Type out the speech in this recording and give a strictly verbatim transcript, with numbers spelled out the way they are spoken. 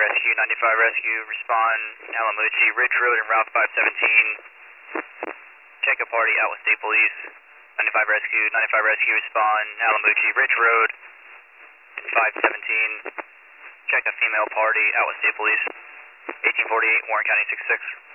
Rescue, ninety-five Rescue, respond Alamucci Ridge Road and Route five seventeen. Check a party out with State Police. ninety-five Rescue, ninety-five Rescue, respond Alamucci Ridge Road and five seventeen. Check a female party out with State Police. eighteen forty-eight, Warren County six six.